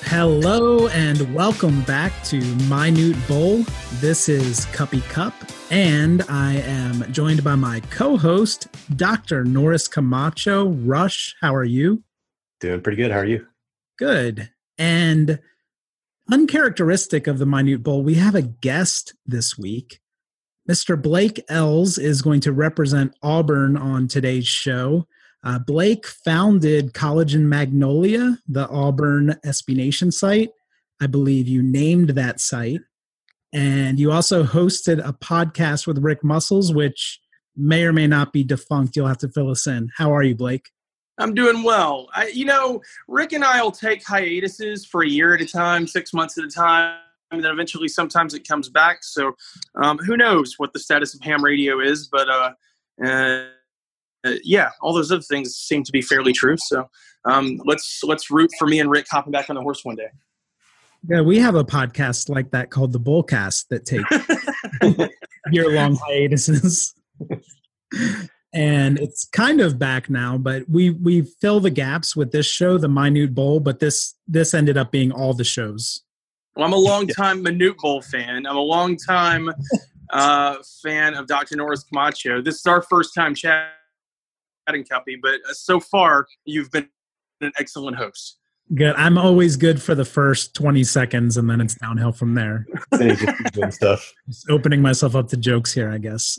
Hello and welcome back to Minute Bowl. This is Cuppy Cup, and I am joined by my co-host, Dr. Norris Camacho. Rush, how are you? Doing pretty good. How are you? Good. And uncharacteristic of the Minute Bowl, we have a guest this week. Mr. Blake Ells is going to represent Auburn on today's show. Blake founded College in Magnolia, the Auburn SB Nation site. I believe you named that site. And you also hosted a podcast with Rick Muscles, which may or may not be defunct. You'll have to fill us in. How are you, Blake? I'm doing well. Rick and I will take hiatuses for a year at a time, 6 months at a time, and then eventually sometimes it comes back. So who knows what the status of ham radio is, but yeah, all those other things seem to be fairly true. So let's root for me and Rick hopping back on the horse one day. Yeah, we have a podcast like that called the Bullcast that takes year-long hiatuses. And it's kind of back now, but we fill the gaps with this show, the Minute Bowl, but this ended up being all the shows. Well, I'm a long-time Minute Bowl fan. I'm a long-time fan of Dr. Norris Camacho. This is our first time chatting, Cuppy, but so far you've been an excellent host. Good. I'm always good for the first 20 seconds, and then it's downhill from there. Doing stuff. Just opening myself up to jokes here, I guess.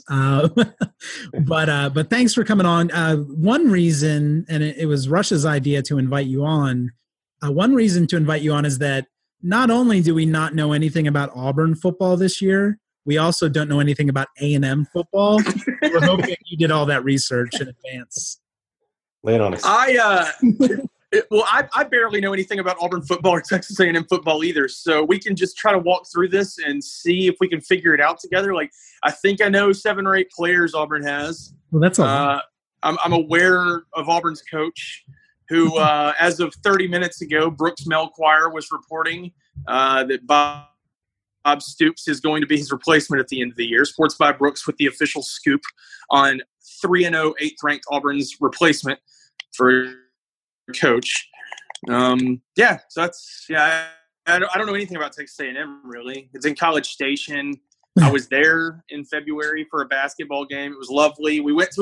But thanks for coming on. One reason, and it was Rush's idea to invite you on. One reason to invite you on is that not only do we not know anything about Auburn football this year, we also don't know anything about A&M football. We're hoping you did all that research in advance. Lay it on us. I barely know anything about Auburn football or Texas A&M football either, so we can just try to walk through this and see if we can figure it out together. Like, I think I know 7 or 8 players Auburn has. Well, that's all. I'm aware of Auburn's coach, who, as of 30 minutes ago, Brooks Melchior was reporting that Bob Stoops is going to be his replacement at the end of the year. Sports by Brooks with the official scoop on 3-0, 8th-ranked Auburn's replacement for coach. So that's I don't know anything about Texas A&M really. It's in College Station. I was there in February for a basketball game. It was lovely. We went to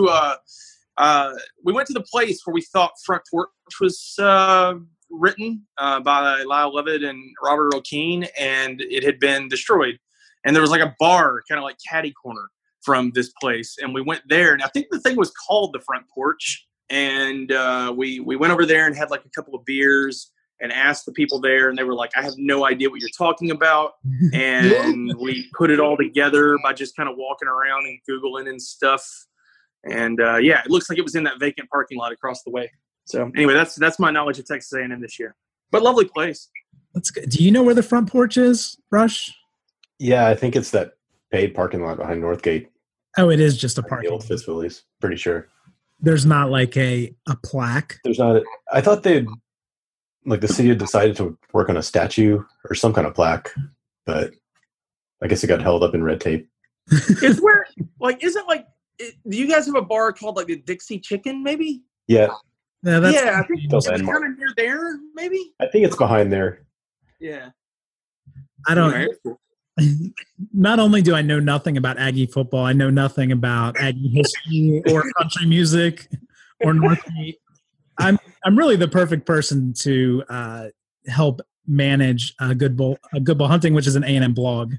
the place where we thought Front Porch was written by Lyle Levitt and Robert O'Keefe, and it had been destroyed. And there was like a bar, kind of like catty corner from this place, and we went there. And I think the thing was called the Front Porch. And we went over there and had like a couple of beers and asked the people there, and they were like, I have no idea what you're talking about. And we put it all together by just kind of walking around and Googling and stuff. And it looks like it was in that vacant parking lot across the way. So anyway, that's my knowledge of Texas A&M this year. But lovely place. That's good. Do you know where the Front Porch is, Rush? Yeah, I think it's that paid parking lot behind Northgate. Oh, it is just a parking lot. The old Fitz Phillies, pretty sure. There's not like a plaque. There's not. I thought the city had decided to work on a statue or some kind of plaque, but I guess it got held up in red tape. Do you guys have a bar called like the Dixie Chicken, maybe? Yeah. Yeah, I think it's kind of near there, maybe? I think it's behind there. Yeah. I don't. Not only do I know nothing about Aggie football, I know nothing about Aggie history or country music or Northgate. I'm really the perfect person to help manage Good Bull Hunting, which is an A&M blog,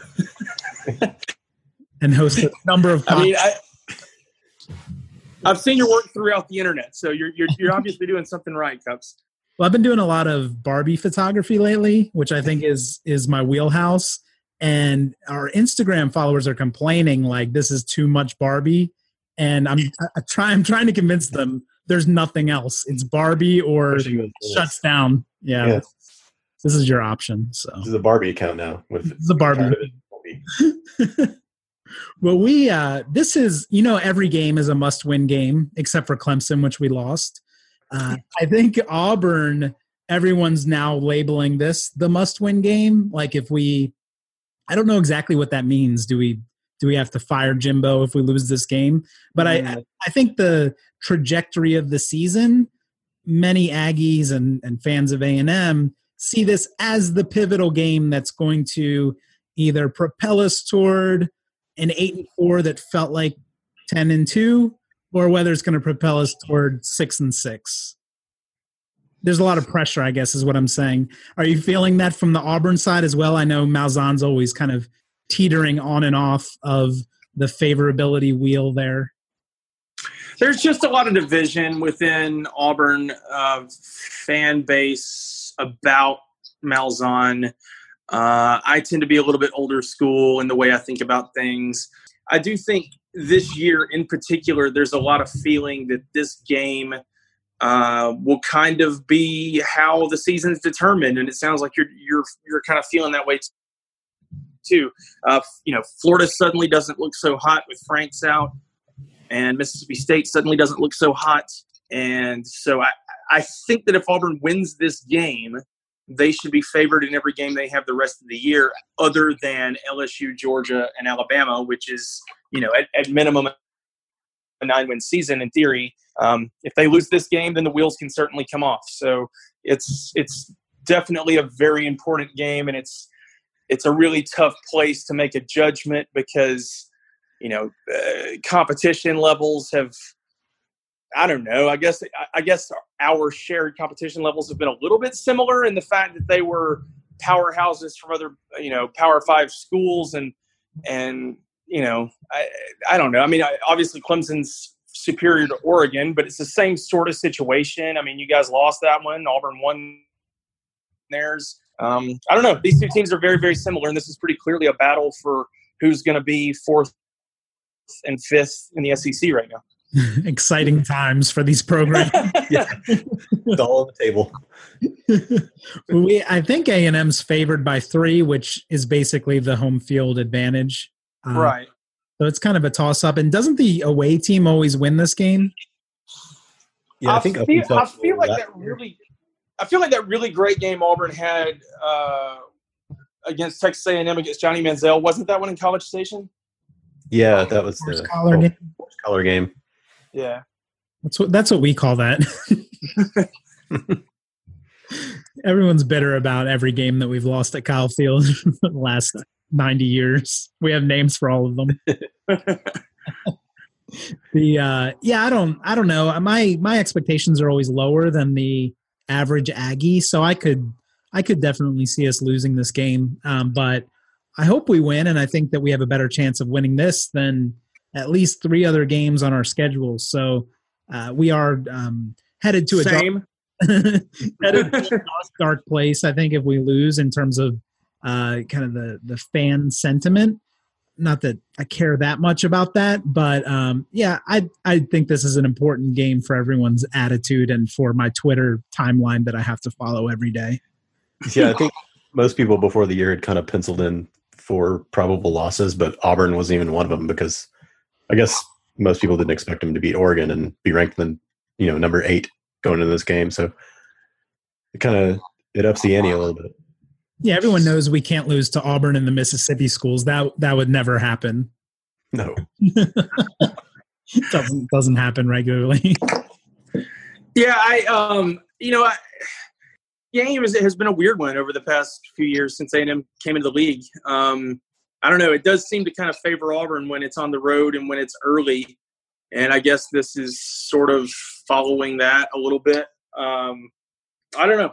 and host a number of podcasts. I've seen your work throughout the internet, so you're obviously doing something right, Cups. Well, I've been doing a lot of Barbie photography lately, which I think is my wheelhouse. And our Instagram followers are complaining like this is too much Barbie, and I'm trying to convince them there's nothing else. It's Barbie or shuts down. Yeah. This is your option. So this is a Barbie account now. This is a Barbie. Well, this is, every game is a must-win game except for Clemson, which we lost. I think Auburn, everyone's now labeling this the must-win game. Like I don't know exactly what that means. Do we have to fire Jimbo if we lose this game? But I think the trajectory of the season, many Aggies and fans of A&M see this as the pivotal game that's going to either propel us toward an 8-4 that felt like 10-2, or whether it's going to propel us toward 6-6. There's a lot of pressure, I guess, is what I'm saying. Are you feeling that from the Auburn side as well? I know Malzahn's always kind of teetering on and off of the favorability wheel there. There's just a lot of division within Auburn fan base about Malzahn. I tend to be a little bit older school in the way I think about things. I do think this year in particular, there's a lot of feeling that this game will kind of be how the season is determined, and it sounds like you're kind of feeling that way too. Florida suddenly doesn't look so hot with Franks out, and Mississippi State suddenly doesn't look so hot, and so I think that if Auburn wins this game, they should be favored in every game they have the rest of the year, other than LSU, Georgia, and Alabama, which is at minimum a 9-win season in theory. If they lose this game, then the wheels can certainly come off. So it's definitely a very important game, and it's a really tough place to make a judgment because competition levels have, I don't know. I guess our shared competition levels have been a little bit similar in the fact that they were powerhouses from other Power 5 schools, and I don't know. I mean, obviously Clemson's superior to Oregon, but it's the same sort of situation. I mean, you guys lost that one. Auburn won theirs. I don't know. These two teams are very, very similar, and this is pretty clearly a battle for who's going to be 4th and 5th in the SEC right now. Exciting times for these programs. Yeah, it's all on the table. I think A&M's favored by 3, which is basically the home field advantage. Right. So it's kind of a toss-up. And doesn't the away team always win this game? Yeah, I feel like that really great game Auburn had against Texas A&M against Johnny Manziel. Wasn't that one in College Station? Yeah, that was the collar game. Yeah, that's what we call that. Everyone's bitter about every game that we've lost at Kyle Field the last 90 years. We have names for all of them. I don't know. My expectations are always lower than the average Aggie, so I could definitely see us losing this game. But I hope we win, and I think that we have a better chance of winning this than at least 3 other games on our schedule. So we are headed to a dark place, I think, if we lose in terms of kind of the fan sentiment. Not that I care that much about that, but I think this is an important game for everyone's attitude and for my Twitter timeline that I have to follow every day. Yeah, I think most people before the year had kind of penciled in 4 probable losses, but Auburn wasn't even one of them because I guess most people didn't expect them to beat Oregon and be ranked number 8 going into this game. So it ups the ante a little bit. Yeah, everyone knows we can't lose to Auburn and the Mississippi schools. That would never happen. No. doesn't happen regularly. Yeah, game has been a weird one over the past few years since A&M came into the league. I don't know. It does seem to kind of favor Auburn when it's on the road and when it's early. And I guess this is sort of following that a little bit. I don't know.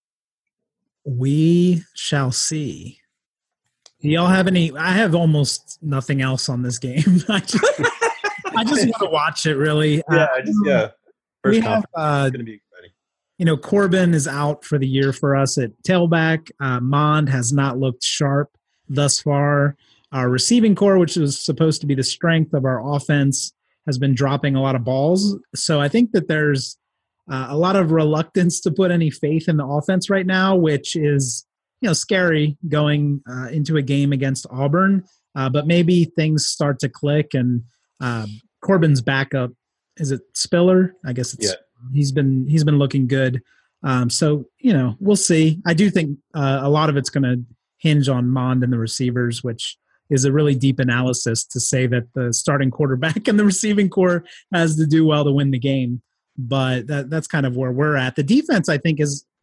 We shall see. Do y'all have any? I have almost nothing else on this game. I just want to watch it, really. First conference is going to be exciting. Corbin is out for the year for us at tailback. Mond has not looked sharp thus far. Our receiving core, which is supposed to be the strength of our offense, has been dropping a lot of balls. So I think that there's a lot of reluctance to put any faith in the offense right now, which is scary going into a game against Auburn. But maybe things start to click, and Corbin's backup, is it Spiller? I guess it's he's been looking good. So we'll see. I do think a lot of it's going to hinge on Mond and the receivers, which is a really deep analysis to say that the starting quarterback and the receiving core has to do well to win the game. But that's kind of where we're at. The defense, I think, has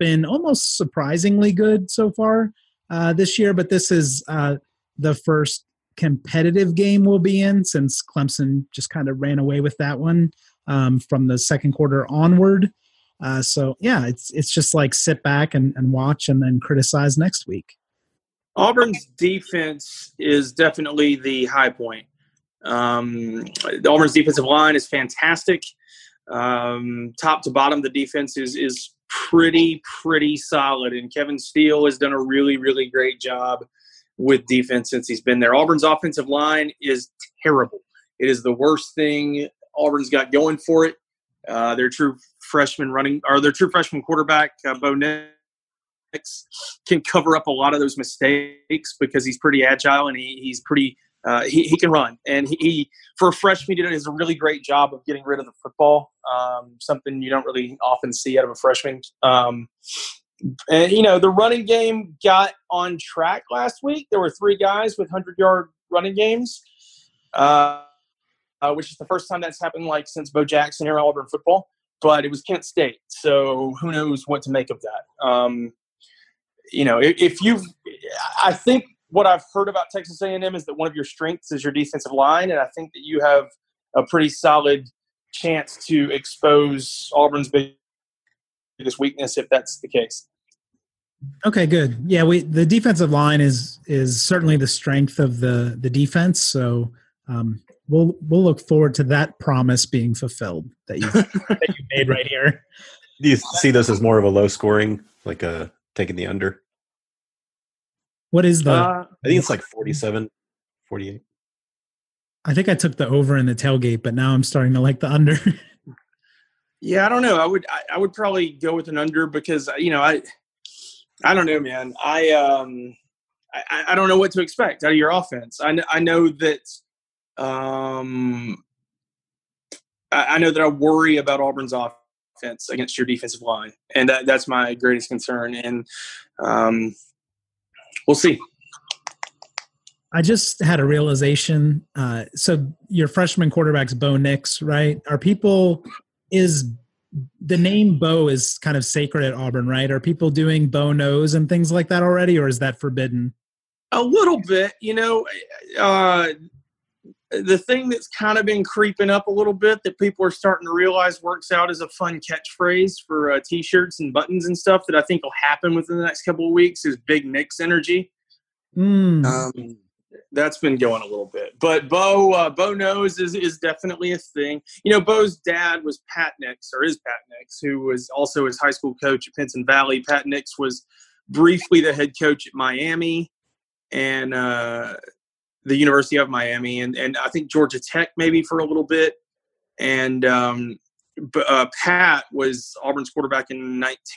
been almost surprisingly good so far this year, but this is the first competitive game we'll be in since Clemson just kind of ran away with that one from the second quarter onward. So yeah, it's just like sit back and watch and then criticize next week. Auburn's defense is definitely the high point. Auburn's defensive line is fantastic. Top to bottom, the defense is pretty solid, and Kevin Steele has done a really, really great job with defense since he's been there. Auburn's offensive line is terrible. It is the worst thing Auburn's got going for it. Their true freshman quarterback, Bo Nix, can cover up a lot of those mistakes because he's pretty agile and he's pretty he can run. And he for a freshman, he does a really great job of getting rid of the football, something you don't really often see out of a freshman. And, the running game got on track last week. There were 3 guys with 100-yard running games, which is the first time that's happened since Bo Jackson era Auburn football. But it was Kent State, so who knows what to make of that. I think what I've heard about Texas A&M is that one of your strengths is your defensive line, and I think that you have a pretty solid chance to expose Auburn's biggest weakness if that's the case. Okay, good. Yeah, the defensive line is certainly the strength of the defense. So we'll look forward to that promise being fulfilled that you made right here. Do you see this as more of a low scoring, like taking the under? What is the? I think it's like 47, 48. I think I took the over in the tailgate, but now I'm starting to like the under. Yeah, I don't know. I would probably go with an under because I don't know, man. I don't know what to expect out of your offense. I know that I worry about Auburn's offense against your defensive line, and that's my greatest concern. And we'll see. I just had a realization. So your freshman quarterback's Bo Nix, right? Is the name Bo is kind of sacred at Auburn, right? Are people doing Bo Knows and things like that already, or is that forbidden? A little bit, the thing that's kind of been creeping up a little bit that people are starting to realize works out as a fun catchphrase for T-shirts and buttons and stuff that I think will happen within the next couple of weeks is Big Nix energy. That's been going a little bit, but Bo Knows is definitely a thing. Bo's dad was Pat Nix, who was also his high school coach at Pinson Valley. Pat Nix was briefly the head coach at Miami and the University of Miami, and I think Georgia Tech maybe for a little bit. And Pat was Auburn's quarterback in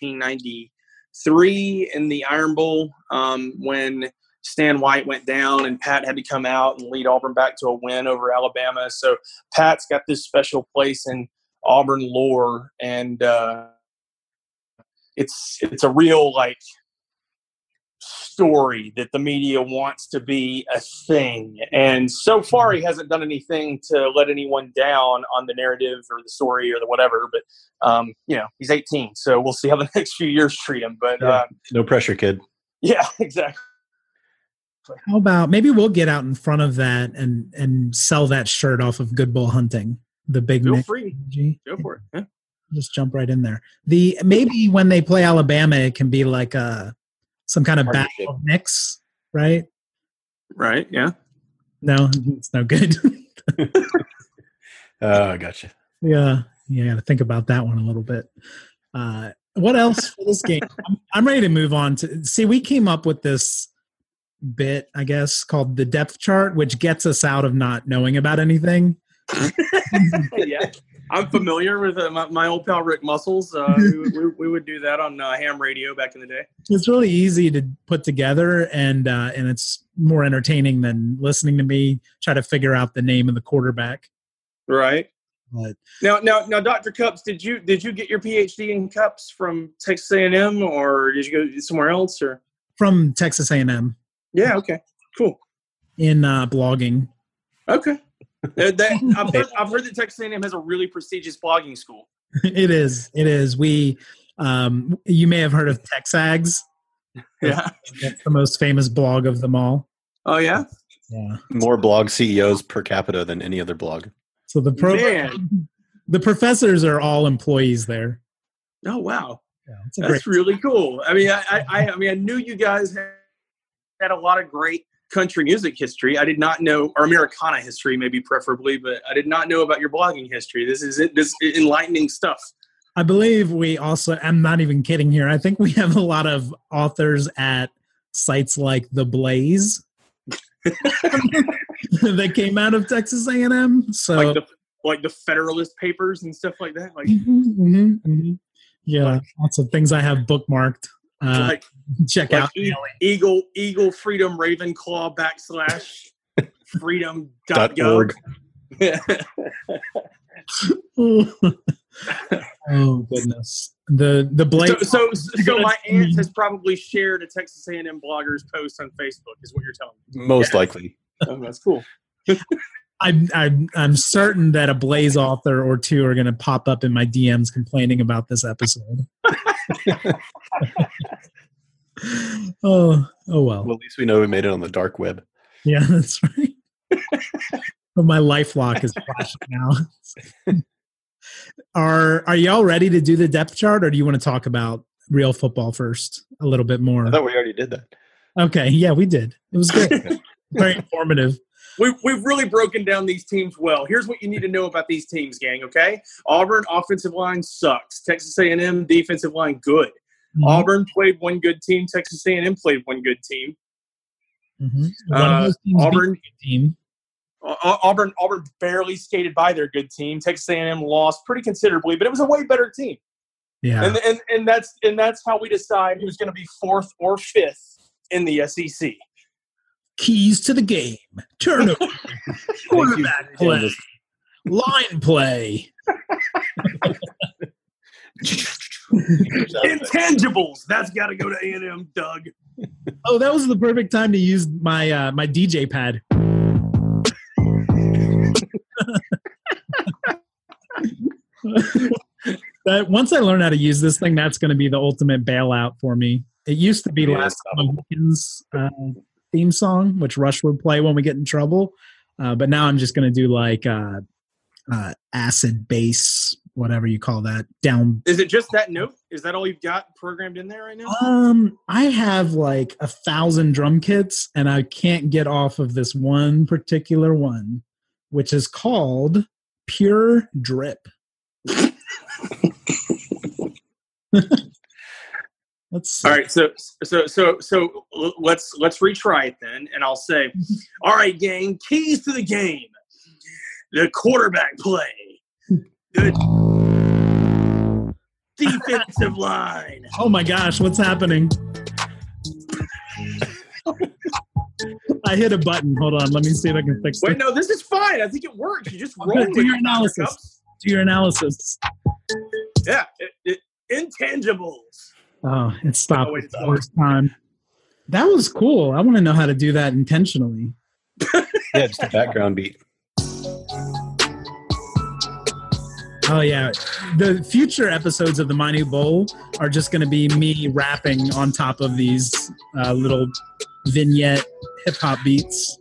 1993 in the Iron Bowl when Stan White went down and Pat had to come out and lead Auburn back to a win over Alabama. So Pat's got this special place in Auburn lore, and it's a real story that the media wants to be a thing. And so far he hasn't done anything to let anyone down on the narrative or the story or the whatever. But he's 18, so we'll see how the next few years treat him. But no pressure, kid. Yeah, exactly. How about maybe we'll get out in front of that and sell that shirt off of Good Bull Hunting, the big Feel free. Go for it. Yeah. Just jump right in there. Maybe when they play Alabama, it can be like some kind of battle of Knicks, right? Right. Yeah. No, it's no good. I gotcha. Yeah, you got to think about that one a little bit. What else for this game? I'm ready to move on to see. We came up with this bit, I guess, called the depth chart, which gets us out of not knowing about anything. Yeah, I'm familiar with my old pal Rick Muscles. We would do that on ham radio back in the day. It's really easy to put together, and it's more entertaining than listening to me try to figure out the name of the quarterback. Right. But Now, Dr. Cups, did you get your PhD in Cups from Texas A&M, or did you go somewhere else, or from Texas A&M? Yeah. Okay. Cool. In blogging. Okay. I've heard that Texas A&M has a really prestigious blogging school. It is. We You may have heard of TexAgs. Yeah. That's the most famous blog of them all. Oh yeah. Yeah. More blog CEOs per capita than any other blog. So the professors are all employees there. Oh wow. Yeah, that's really cool. I mean, I mean, I knew you guys had a lot of great country music history. I did not know, or Americana history, maybe preferably, but I did not know about your blogging history. This is enlightening stuff. I believe we also, I'm not even kidding here, I think we have a lot of authors at sites like The Blaze that came out of Texas A&M. So like the Federalist Papers and stuff like that. Like, yeah, lots of things I have bookmarked. Check out Eagle Freedom Ravenclaw / freedom.gov. Oh goodness. The Blaze. So my aunt has probably shared a Texas A&M blogger's post on Facebook, is what you're telling me. Most likely. Oh, that's cool. I'm certain that a Blaze author or two are going to pop up in my DMs complaining about this episode. Oh well. Well, at least we know we made it on the dark web. Yeah, that's right. But my LifeLock is flashing now. Are y'all ready to do the depth chart, or do you want to talk about real football first a little bit more? I thought we already did that. Okay, yeah, we did. It was good. Very informative. We've really broken down these teams well. Here's what you need to know about these teams, gang, okay? Auburn offensive line sucks. Texas A&M defensive line good. Mm-hmm. Auburn played one good team. Texas A&M played one good team. Mm-hmm. Auburn barely skated by their good team. Texas A&M lost pretty considerably, but it was a way better team. Yeah, and that's how we decide who's going to be 4th or 5th in the SEC. Keys to the game: turnover, quarterback play, line play, intangibles. That's got to go to A&M, Doug. Oh, that was the perfect time to use my my DJ pad. That once I learn how to use this thing, that's going to be the ultimate bailout for me. It used to be Last Mohicans theme song, which Rush would play when we get in trouble, but now I'm just going to do like acid bass, whatever you call that. Down. Is it just that note? Is that all you've got programmed in there right now? I have like 1,000 drum kits, and I can't get off of this one particular one, which is called Pure Drip. Let's see. All right, so let's retry it then, and I'll say, all right, gang, keys to the game: the quarterback play, the defensive line. Oh my gosh, what's happening? I hit a button. Hold on, let me see if I can fix it. Wait, no, this is fine. I think it works. You just roll. Do your analysis. Do your analysis. Yeah, intangibles. Oh, it stopped the first time. That was cool. I want to know how to do that intentionally. Yeah, just a background beat. Oh, yeah. The future episodes of the Minute Bowl are just going to be me rapping on top of these little vignette hip-hop beats.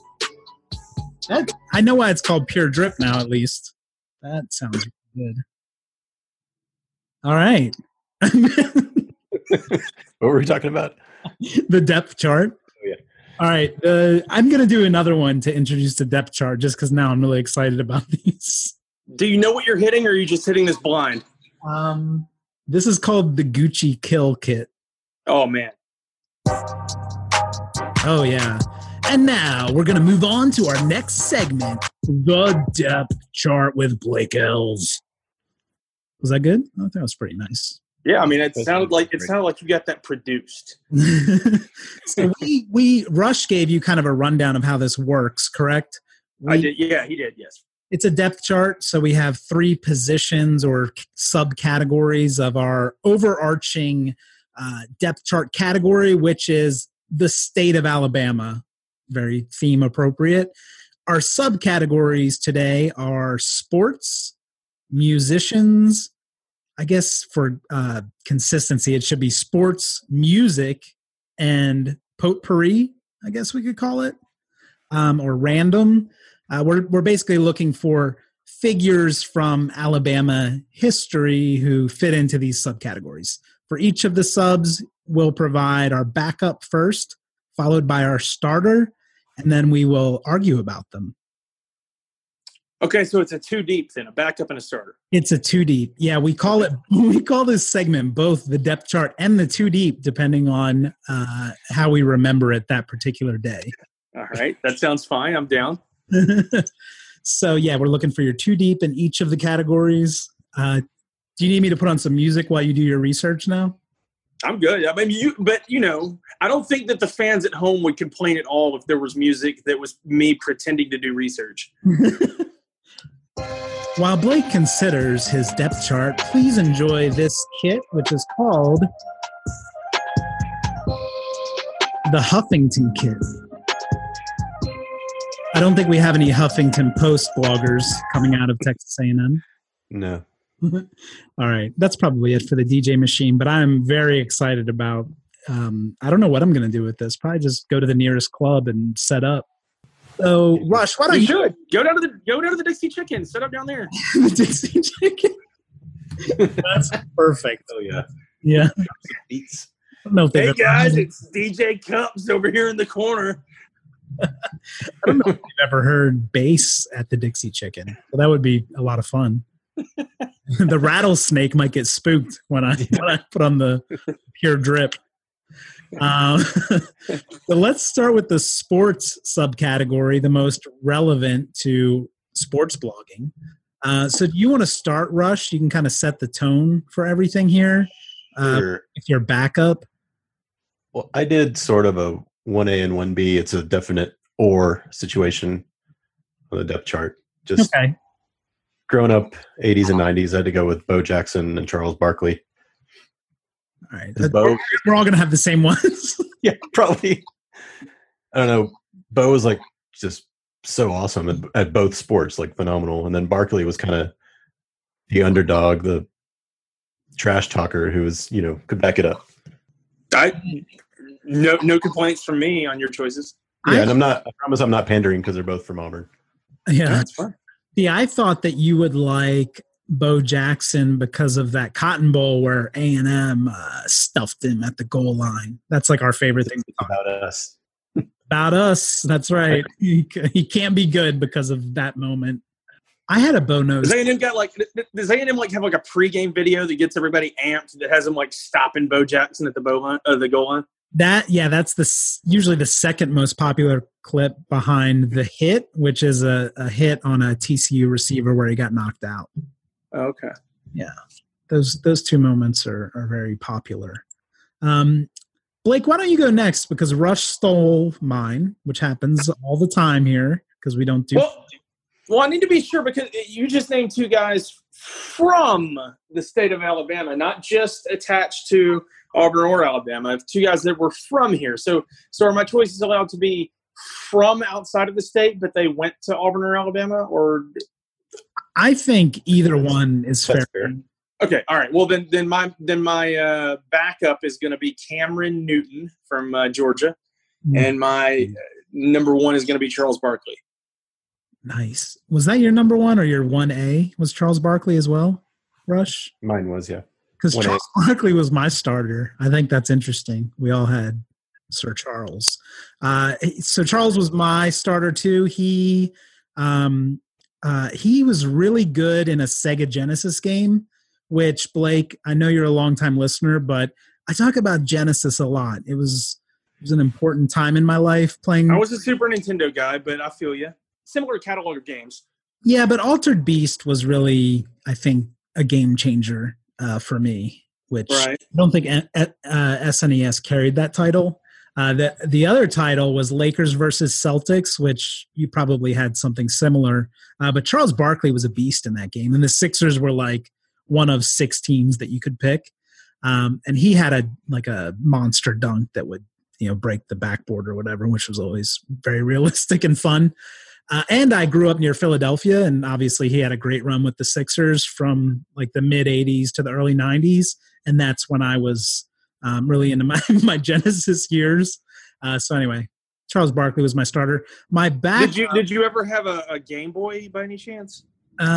I know why it's called Pure Drip now, at least. That sounds good. All right. What were we talking about? The depth chart. Oh, yeah. All right. I'm going to do another one to introduce the depth chart just because now I'm really excited about these. Do you know what you're hitting, or are you just hitting this blind? This is called the Gucci Kill Kit. Oh, man. Oh, yeah. And now we're going to move on to our next segment, the depth chart with Blake Ells. Was that good? I thought that was pretty nice. Yeah, I mean, it sounded like you got that produced. So Rush gave you kind of a rundown of how this works, correct? I did. Yeah, he did. Yes. It's a depth chart, so we have 3 positions or subcategories of our overarching depth chart category, which is the state of Alabama. Very theme appropriate. Our subcategories today are sports, musicians, I guess for consistency, it should be sports, music, and potpourri, I guess we could call it, or random. We're basically looking for figures from Alabama history who fit into these subcategories. For each of the subs, we'll provide our backup first, followed by our starter, and then we will argue about them. Okay, so it's a two deep then, a backup and a starter. It's a two deep. Yeah, we call this segment both the depth chart and the two deep, depending on how we remember it that particular day. All right, that sounds fine. I'm down. So yeah, we're looking for your two deep in each of the categories. Do you need me to put on some music while you do your research now? I'm good. I mean, I don't think that the fans at home would complain at all if there was music that was me pretending to do research. While Blake considers his depth chart, please enjoy this kit, which is called the Huffington Kit. I don't think we have any Huffington Post bloggers coming out of Texas A&M. No. All right. That's probably it for the DJ machine, but I'm very excited about, I don't know what I'm going to do with this. Probably just go to the nearest club and set up. So, Rush, why don't you should go down to the Dixie Chicken, set up down there. The Dixie Chicken. That's perfect. Oh yeah. Yeah. Beats. I don't know if Hey guys, it's DJ Cups over here in the corner. I don't know if you've ever heard bass at the Dixie Chicken. So that would be a lot of fun. The rattlesnake might get spooked when I put on the pure drip. So let's start with the sports subcategory, the most relevant to sports blogging. So do you want to start, Rush? You can kind of set the tone for everything here. Sure. With your backup. Well, I did sort of a 1A and 1B. It's a definite or situation on the depth chart. Just okay. Growing up 80s and 90s, I had to go with Bo Jackson and Charles Barkley. All right. We're all going to have the same ones. Yeah, probably. I don't know. Bo was like just so awesome at both sports, like phenomenal. And then Barkley was kind of the underdog, the trash talker who was, could back it up. No complaints from me on your choices. Yeah, and I promise I'm not pandering because they're both from Auburn. Yeah, that's fine. Yeah, I thought that you would like Bo Jackson because of that Cotton Bowl where A&M stuffed him at the goal line. That's like our favorite thing. About us. About us. That's right. He can't be good because of that moment. I had a Bo nose. Does A&M have like a pregame video that gets everybody amped that has them like stopping Bo Jackson at the goal line? That's usually the second most popular clip behind the hit, which is a hit on a TCU receiver where he got knocked out. Okay. Yeah. Those two moments are very popular. Blake, why don't you go next? Because Rush stole mine, which happens all the time here because we don't do. Well, I need to be sure because you just named two guys from the state of Alabama, not just attached to Auburn or Alabama. Two guys that were from here. So are my choices allowed to be from outside of the state, but they went to Auburn or Alabama? Or I think either one is fair. Okay, all right. Well, then my backup is going to be Cameron Newton from Georgia, and my number one is going to be Charles Barkley. Nice. Was that your number one or your 1A? Was Charles Barkley as well, Rush? Mine was, yeah. Because Charles Barkley was my starter. I think that's interesting. We all had Sir Charles. So Charles was my starter too. He was really good in a Sega Genesis game, which, Blake, I know you're a longtime listener, but I talk about Genesis a lot. It was an important time in my life playing. I was a Super Nintendo guy, but I feel you. Similar catalog of games. Yeah, but Altered Beast was really, I think, a game changer for me, which I don't think SNES carried that title. The other title was Lakers versus Celtics, which you probably had something similar. But Charles Barkley was a beast in that game. And the Sixers were like one of 6 teams that you could pick. And he had a monster dunk that would, break the backboard or whatever, which was always very realistic and fun. And I grew up near Philadelphia, and obviously he had a great run with the Sixers from like the mid 80s to the early 90s. And that's when I was really into my Genesis years. So anyway, Charles Barkley was my starter. My back. Did you ever have a Game Boy by any chance? Like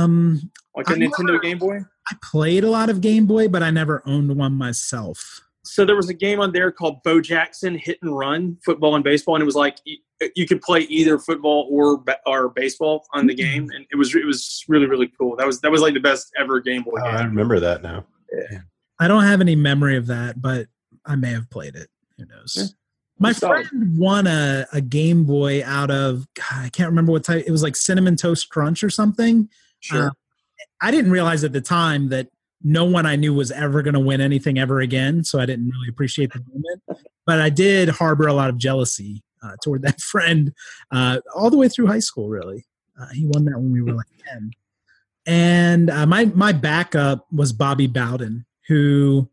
a Nintendo Game Boy? I played a lot of Game Boy, but I never owned one myself. So there was a game on there called Bo Jackson Hit and Run, football and baseball, and it was like you could play either football or baseball on the game, and it was really, really cool. That was like the best ever Game Boy game. I remember that now. Yeah. I don't have any memory of that, but I may have played it. Who knows? Yeah. My friend won a Game Boy out of, God, I can't remember what type. It was like Cinnamon Toast Crunch or something. Sure. I didn't realize at the time that no one I knew was ever going to win anything ever again, so I didn't really appreciate the moment. But I did harbor a lot of jealousy toward that friend all the way through high school, really. He won that when we were like 10. And my backup was Bobby Bowden, who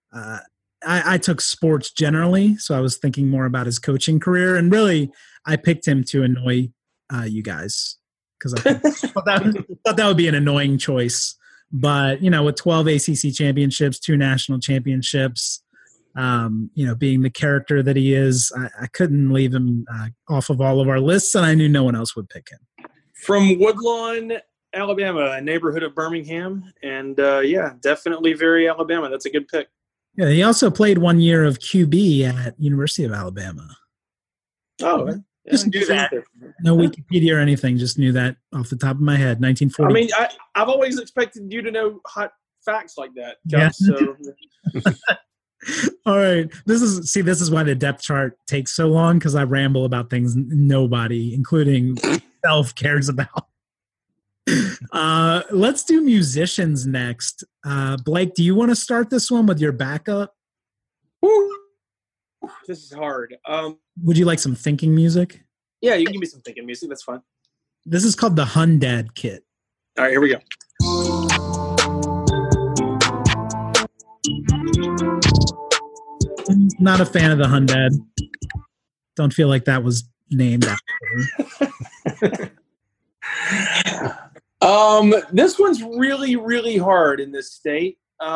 I took sports generally, so I was thinking more about his coaching career. And really, I picked him to annoy you guys because I thought that would be an annoying choice. But, with 12 ACC championships, 2 national championships, being the character that he is, I couldn't leave him off of all of our lists, and I knew no one else would pick him. From Woodlawn, Alabama, a neighborhood of Birmingham. And, definitely very Alabama. That's a good pick. Yeah, he also played 1 year of QB at University of Alabama. Oh, just knew that. No Wikipedia or anything. Just knew that off the top of my head. 1940. I mean, I've always expected you to know hot facts like that, Gus, yeah. So. All right. This is why the depth chart takes so long, because I ramble about things nobody, including self, cares about. Let's do musicians next. Blake, do you want to start this one with your backup? Woo. This is hard. Would you like some thinking music? Yeah, you can give me some thinking music. That's fine. This is called the Hundad Kit. All right, here we go. I'm not a fan of the Hundad. Don't feel like that was named after me. This one's really, really hard in this state.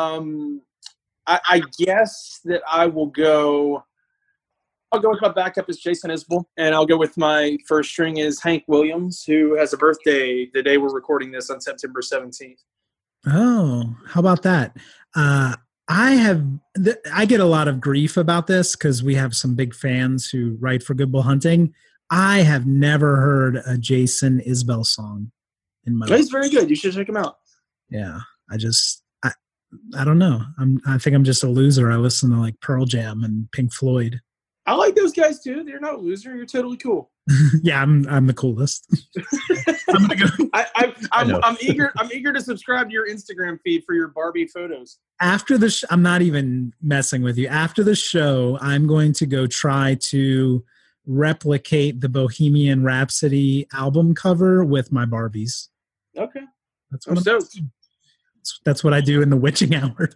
I guess that I'll go with my backup is Jason Isbell, and I'll go with my first string is Hank Williams, who has a birthday the day we're recording this on September 17th. Oh, how about that? I get a lot of grief about this because we have some big fans who write for Good Bull Hunting. I have never heard a Jason Isbell song in my life. He's very good. You should check him out. Yeah, I don't know. I think I'm just a loser. I listen to like Pearl Jam and Pink Floyd. I like those guys too. They're not a loser. You're totally cool. Yeah, I'm the coolest. I'm gonna go. I'm eager to subscribe to your Instagram feed for your Barbie photos. After the I'm not even messing with you. After the show, I'm going to go try to replicate the Bohemian Rhapsody album cover with my Barbies. Okay, that's what I do in the witching hour.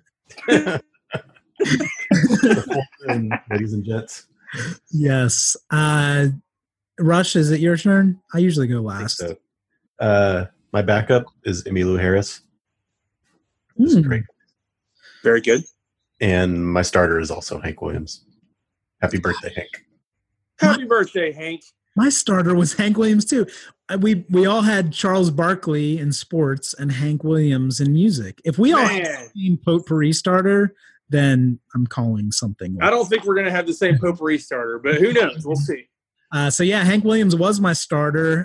Ladies and gents. Yes. Rush, is it your turn? I usually go last. So. My backup is Emmylou Harris. Great. Very good. And my starter is also Hank Williams. Happy birthday, Hank. Happy birthday, Hank. My starter was Hank Williams too. We all had Charles Barkley in sports and Hank Williams in music. If we all had the same potpourri starter, then I'm calling something. I don't think we're going to have the same potpourri starter, but who knows? We'll see. So yeah, Hank Williams was my starter.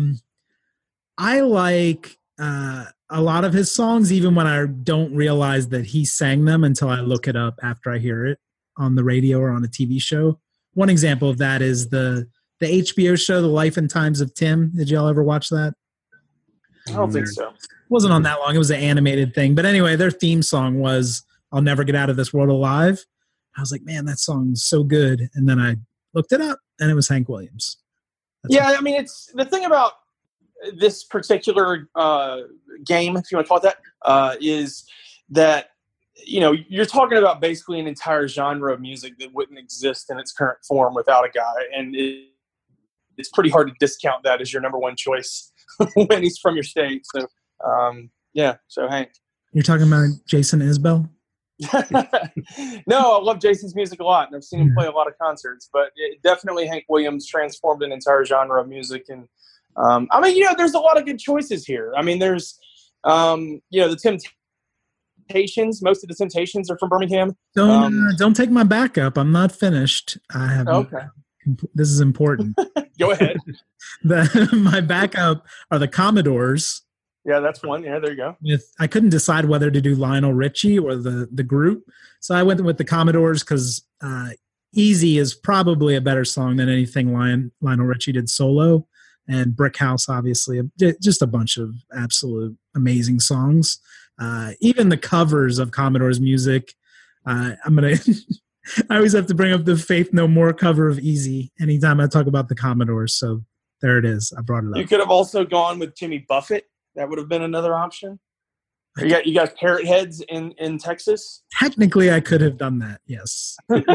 I like a lot of his songs, even when I don't realize that he sang them until I look it up after I hear it on the radio or on a TV show. One example of that is the HBO show, The Life and Times of Tim. Did y'all ever watch that? I don't think so. It wasn't on that long. It was an animated thing. But anyway, their theme song was I'll Never Get Out of This World Alive. I was like, man, that song's so good. And then I looked it up, and it was Hank Williams. I mean, it's the thing about this particular game, if you want to call it that, is that, you're talking about basically an entire genre of music that wouldn't exist in its current form without a guy. And it's pretty hard to discount that as your number one choice when he's from your state. So, so Hank. You're talking about Jason Isbell? No, I love Jason's music a lot, and I've seen him play a lot of concerts. But definitely Hank Williams transformed an entire genre of music. And, there's a lot of good choices here. I mean, there's, the Temptations. Most of the Temptations are from Birmingham. Don't take my backup. I'm not finished. I have. Okay. This is important. Go ahead. My backup are the Commodores. Yeah, that's one. Yeah, there you go. I couldn't decide whether to do Lionel Richie or the group, so I went with the Commodores because "Easy" is probably a better song than anything Lionel Richie did solo, and "Brick House" obviously just a bunch of absolute amazing songs. Even the covers of Commodores music. I always have to bring up the Faith No More cover of "Easy" anytime I talk about the Commodores. So there it is. I brought it up. You could have also gone with Jimmy Buffett. That would have been another option. You got Parrot Heads in Texas. Technically, I could have done that. Yes.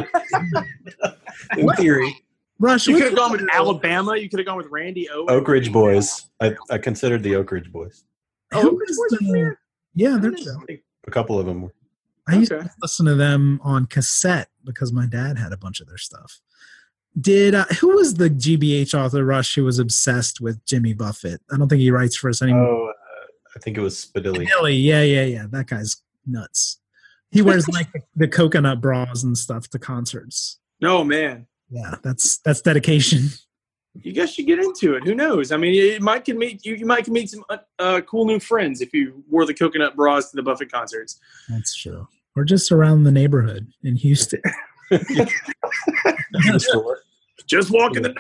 In theory. Rush. You could have gone with Alabama. You could have gone with Randy Owen. Oak Ridge Boys. I considered the Oak Ridge Boys. Oak Ridge Boys. Yeah, they're a couple of them were. I used to listen to them on cassette because my dad had a bunch of their stuff. Who was the GBH author, Rush, who was obsessed with Jimmy Buffett? I don't think he writes for us anymore. Oh, I think it was Spadilli. Spadilli, yeah. That guy's nuts. He wears like the coconut bras and stuff to concerts. No, man. Yeah, that's dedication. You guys should get into it. Who knows? I mean, you might meet some cool new friends if you wore the coconut bras to the Buffett concerts. That's true. Or just around the neighborhood in Houston. Just walking the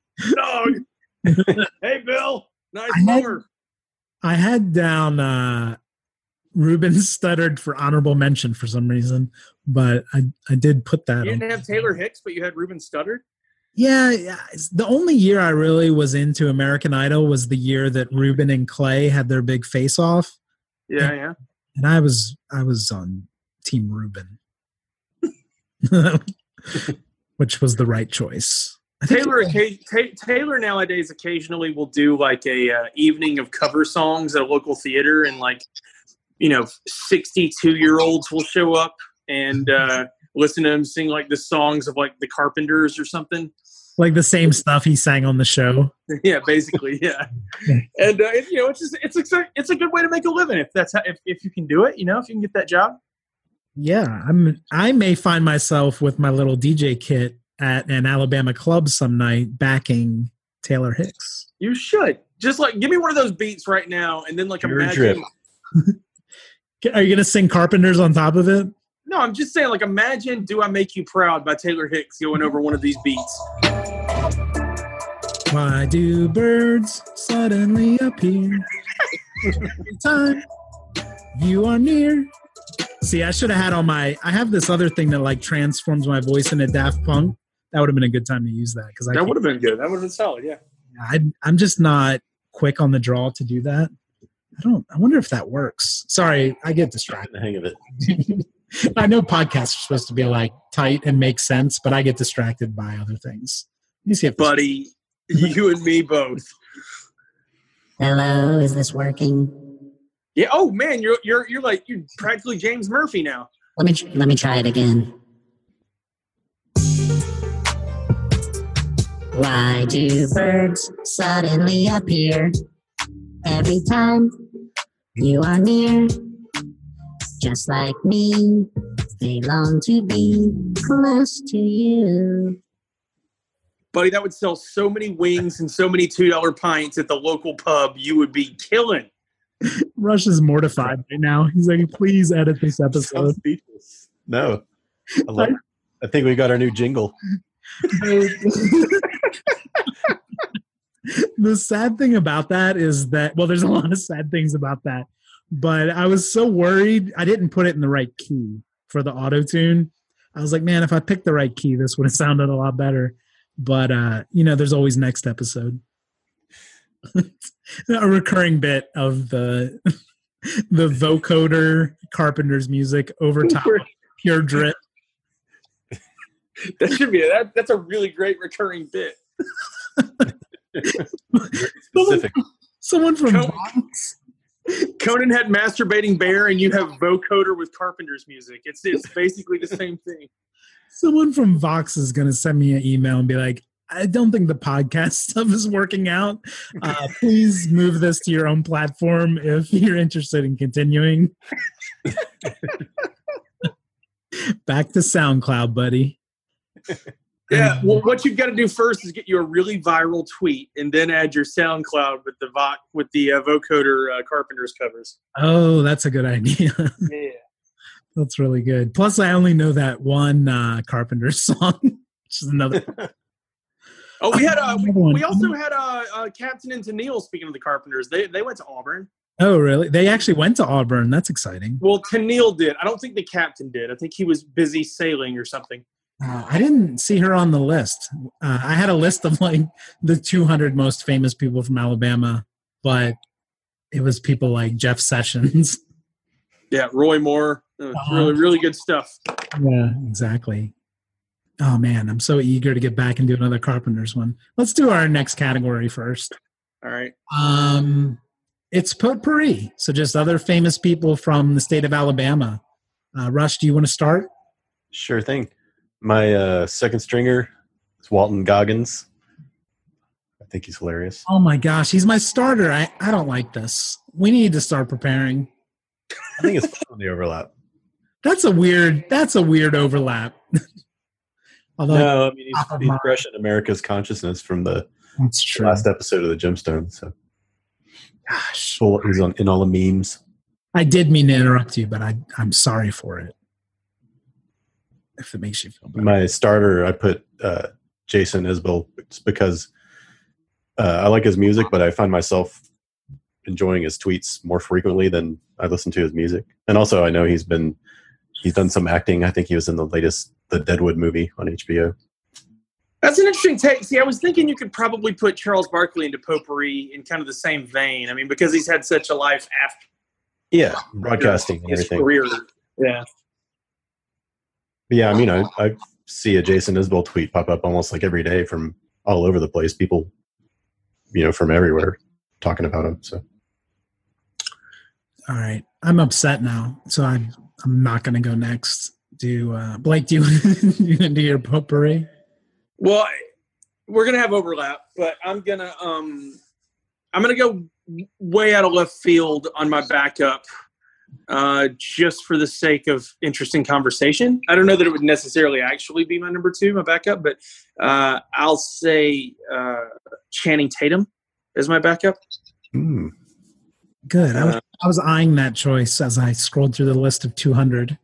dog. Hey, Bill. Nice summer. I had down Ruben Studdard for honorable mention for some reason, but I did put that. You didn't have Taylor Hicks, but you had Ruben Studdard? Yeah. The only year I really was into American Idol was the year that Ruben and Clay had their big face-off. Yeah. And I was on Team Ruben, which was the right choice. Taylor nowadays occasionally will do like a evening of cover songs at a local theater, and 62-year-olds will show up and listen to him sing like the songs of like the Carpenters or something. Like the same stuff he sang on the show. Yeah, basically, yeah. And it's a good way to make a living if you can do it. If you can get that job. Yeah, I may find myself with my little DJ kit at an Alabama club some night backing Taylor Hicks. You should. Just give me one of those beats right now, and then imagine. Drip. Are you going to sing Carpenters on top of it? No, I'm just saying, imagine "Do I Make You Proud" by Taylor Hicks going over one of these beats. Why do birds suddenly appear every time you are near? See, I should have had I have this other thing that transforms my voice into Daft Punk. That would have been a good time to use that. That would have been good. That would have been solid, yeah. I'm just not quick on the draw to do that. I wonder if that works. Sorry, I get distracted. The hang of it. I know podcasts are supposed to be tight and make sense, but I get distracted by other things. Let me see if buddy, you and me both. Hello, is this working? Yeah. Oh man, you're practically James Murphy now. Let me try it again. Why do birds suddenly appear every time you are near? Just like me, they long to be close to you. Buddy, that would sell so many wings and so many $2 pints at the local pub. You would be killing. Rush is mortified right now. He's like, please edit this episode. No. I think we got our new jingle. The sad thing about that is that, there's a lot of sad things about that, but I was so worried I didn't put it in the right key for the auto-tune. I was like, man, if I picked the right key, this would have sounded a lot better. But, there's always next episode. A recurring bit of the vocoder Carpenter's music over top of Pure Drip. That should be that's a really great recurring bit. Very specific. Someone from Conan- Vox. Conan had Masturbating Bear, and you have Vocoder with Carpenter's music. It's basically the same thing. Someone from Vox is going to send me an email and be like, I don't think the podcast stuff is working out. Please move this to your own platform if you're interested in continuing. Back to SoundCloud, buddy. Yeah, well, what you've got to do first is get you a really viral tweet, and then add your SoundCloud with the Vocoder Carpenter's covers. Oh, that's a good idea. Yeah. That's really good. Plus, I only know that one Carpenter song, which is another. Oh, we had one. we also had Captain and Tennille. Speaking of the Carpenters, they went to Auburn. Oh, really? They actually went to Auburn. That's exciting. Well, Tennille did. I don't think the captain did. I think he was busy sailing or something. I didn't see her on the list. I had a list of like the 200 most famous people from Alabama, but it was people like Jeff Sessions. Yeah, Roy Moore. Really, really good stuff. Yeah, exactly. Oh, man, I'm so eager to get back and do another Carpenters one. Let's do our next category first. All right. It's potpourri, so just other famous people from the state of Alabama. Rush, do you want to start? Sure thing. My second stringer is Walton Goggins. I think he's hilarious. Oh my gosh, he's my starter. I don't like this. We need to start preparing. I think it's fun on the overlap. That's a weird overlap. Although No, I mean he's fresh in America's consciousness from the that's true. last episode of the Gemstone. So Gosh, he's in all the memes. I did mean to interrupt you, but I'm sorry for it. If it makes you feel better. My starter, I put Jason Isbell. It's because I like his music, but I find myself enjoying his tweets more frequently than I listen to his music. And also, I know he's done some acting. I think he was in the latest The Deadwood movie on HBO. That's an interesting take. See, I was thinking you could probably put Charles Barkley into potpourri in kind of the same vein. I mean, because he's had such a life after Yeah, broadcasting and his everything. career. Yeah. But yeah, I mean, I see a Jason Isbell tweet pop up almost like every day from all over the place. People, from everywhere talking about him. So, All right, I'm upset now, so I'm not going to go next. Blake? Do you do your potpourri? Well, we're gonna have overlap, but I'm gonna go way out of left field on my backup, just for the sake of interesting conversation. I don't know that it would necessarily actually be my number two, my backup, but I'll say Channing Tatum as my backup. Good. I was eyeing that choice as I scrolled through the list of 200.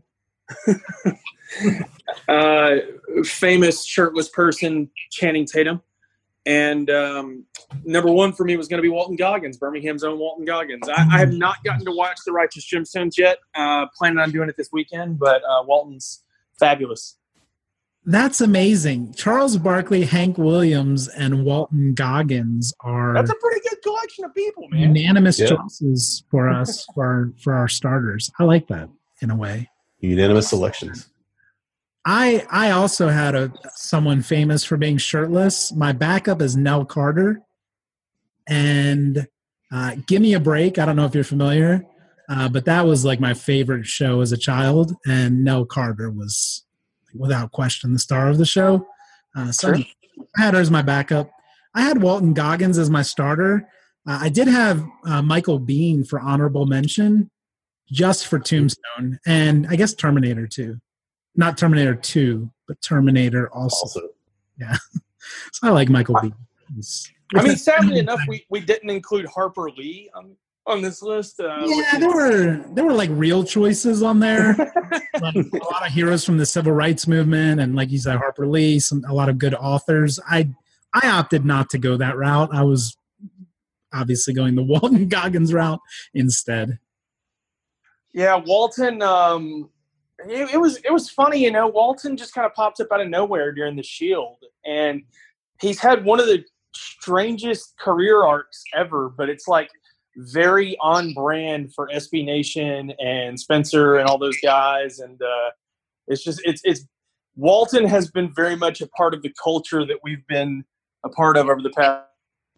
Famous shirtless person, Channing Tatum. And number one for me was going to be Walton Goggins, Birmingham's own Walton Goggins. I have not gotten to watch The Righteous Gemstones yet. Planning on doing it this weekend, but Walton's fabulous. That's amazing. Charles Barkley, Hank Williams, and Walton Goggins are That's a pretty good collection of people, man. unanimous choices for us for our starters. I like that in a way. Unanimous selections. I also had someone famous for being shirtless. My backup is Nell Carter. And Give Me a Break. I don't know if you're familiar, but that was like my favorite show as a child. And Nell Carter was, without question, the star of the show. So I had her as my backup. I had Walton Goggins as my starter. I did have Michael Biehn for honorable mention, just for Tombstone. And I guess Terminator 2. Not Terminator 2, but Terminator also. Yeah. So I like Michael Biehn. I mean, sadly enough, we didn't include Harper Lee on this list. Yeah, there were like real choices on there. Like a lot of heroes from the civil rights movement, and like you said, Harper Lee, a lot of good authors. I opted not to go that route. I was obviously going the Walton Goggins route instead. Yeah, Walton. It was funny, Walton just kind of popped up out of nowhere during the Shield, and he's had one of the strangest career arcs ever. But it's like very on brand for SB Nation and Spencer and all those guys, and it's Walton has been very much a part of the culture that we've been a part of over the past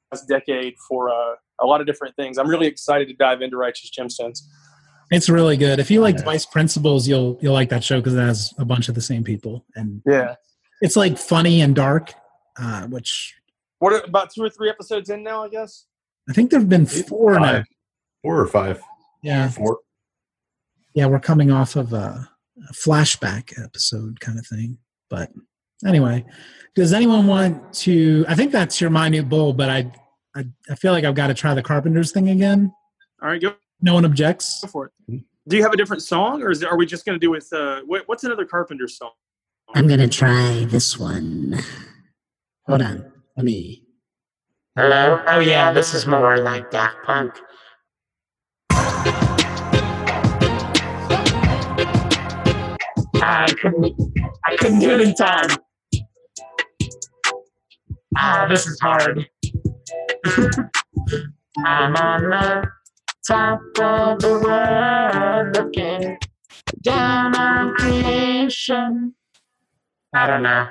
decade for a lot of different things. I'm really excited to dive into Righteous Gemstones. It's really good. If you like Vice Principals, you'll like that show because it has a bunch of the same people, and it's like funny and dark. Which what about 2 or 3 episodes in now? I guess I think there've been 4 now. 4 or 5. Yeah, 4. Yeah, we're coming off of a flashback episode kind of thing. But anyway, does anyone want to? I think that's your minute bull, but I feel like I've got to try the Carpenters thing again. All right, go. No one objects. Go for it. Do you have a different song, or are we just going to do with what's another Carpenter song? I'm going to try this one. Hold on. Let me. Hello? Oh, yeah, this is more like Daft Punk. I couldn't do it in time. This is hard. I'm on the top of the world looking down on creation. I don't know.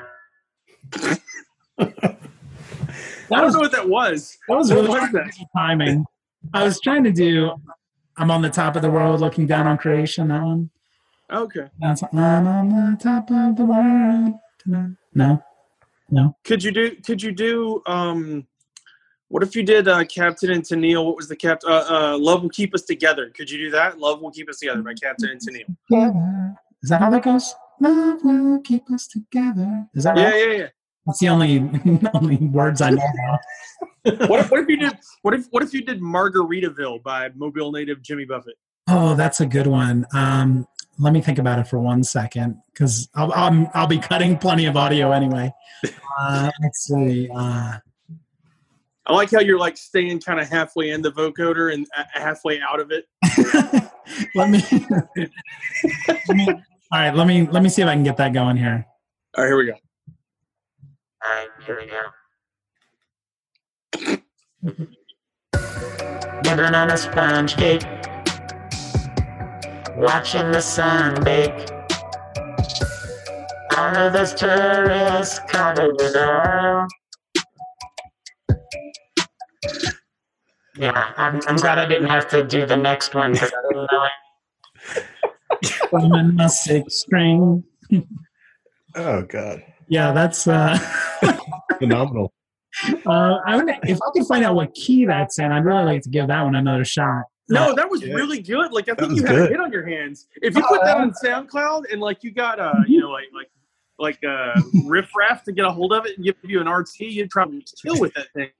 I don't know what that was. That was really good timing. I was trying to do I'm on the top of the world looking down on creation, that one. Okay. That's I'm on the top of the world. No. Could you do what if you did Captain and Tennille? What was the Captain? Love Will Keep Us Together. Could you do that? Love Will Keep Us Together by Captain and Tennille. Is that how that goes? Love will keep us together. Is that right? Yeah. That's the only words I know now. What if you did Margaritaville by Mobile native Jimmy Buffett? Oh, that's a good one. Let me think about it for 1 second, because I'll be cutting plenty of audio anyway. Let's see. I like how you're like staying kind of halfway in the vocoder and halfway out of it. Let me. All right. Let me see if I can get that going here. All right, here we go. All right, here we go. Living on a sponge cake, watching the sun bake. All of those tourists covered with oil. Yeah, I'm glad I didn't have to do the next one because I didn't know it. From a 6-string. Oh God. Yeah, that's phenomenal. if I could find out what key that's in, I'd really like to give that one another shot. No, that was really good. Like I think you had a hit on your hands. If you put that on SoundCloud and like you got like Riff Raff to get a hold of it and give you an RT, you'd probably kill with that thing.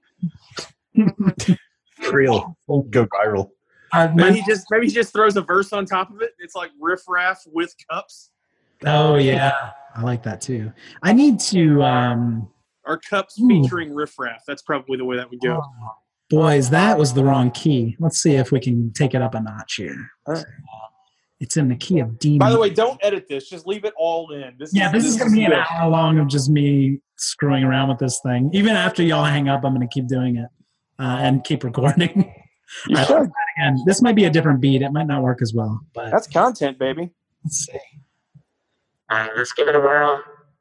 Real go viral. Maybe he just throws a verse on top of it. It's like Riff Raff with cups. Oh yeah, I like that too. I need to. Our cups featuring Riff Raff. That's probably the way that would go. Boys, that was the wrong key. Let's see if we can take it up a notch here. Right. It's in the key of D. By the way, don't edit this. Just leave it all in. This is going to be an hour long of just me screwing around with this thing. Even after y'all hang up, I'm going to keep doing it and keep recording. Again. This might be a different beat. It might not work as well. But that's content, baby. Let's see. All right, let's give it a whirl.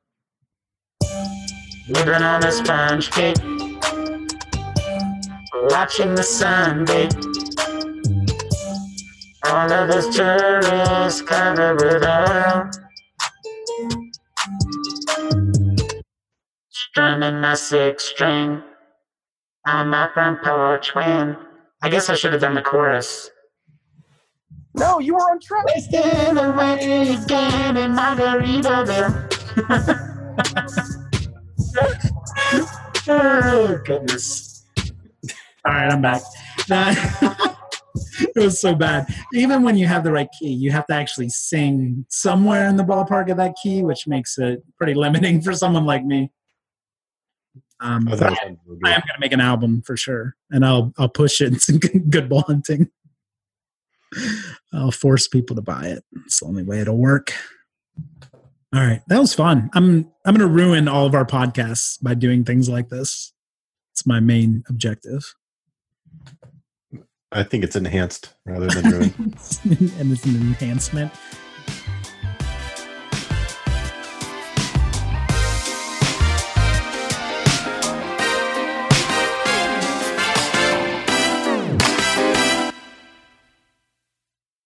Living on a sponge cake, watching the sun bake. All of those tourists covered with oil. Strumming my 6-string on my front porch when I guess I should have done the chorus. No, you were on track. Wasting away again in Margaritaville. Oh, goodness. All right, I'm back. It was so bad. Even when you have the right key, you have to actually sing somewhere in the ballpark of that key, which makes it pretty limiting for someone like me. I am going to make an album for sure, and I'll push it. It's Good Ball Hunting. I'll force people to buy it. It's the only way it'll work. All right, that was fun. I'm going to ruin all of our podcasts by doing things like this. It's my main objective. I think it's enhanced rather than ruined. And it's an enhancement.